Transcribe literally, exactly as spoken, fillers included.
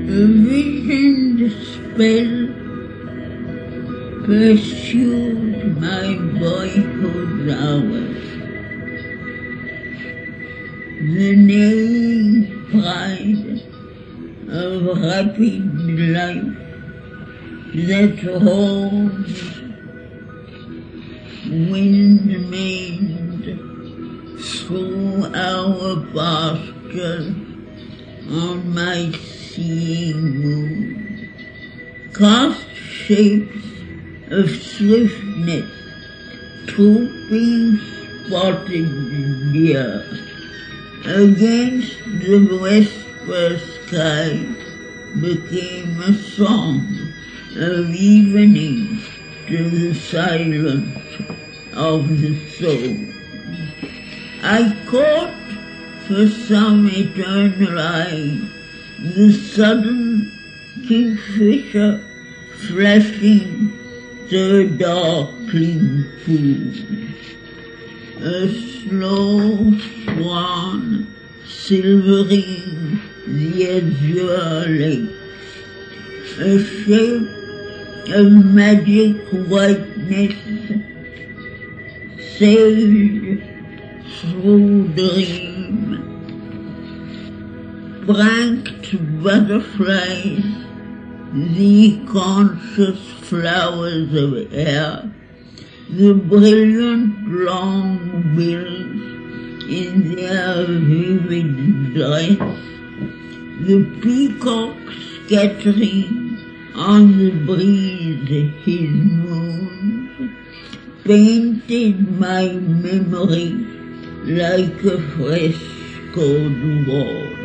A visioned spell pursued my boyhood hours. The neighing pride of rapid life that holds wind-maned through our pastures on my seeing moon, cast shapes of swiftness, trooping spotted deer against the westward sky, became a song of evening to the silence of the soul. I caught for some eternal eye the sudden kingfisher flashing through a darkling pool. A slow swan silvering the azure lake. A shape of magic whiteness sailed through dream. Pranked butterflies, the conscious flowers of air, the brilliant long bills in their vivid dress, the peacock scattering on the breeze his moons, painted my memory like a frescoed wall.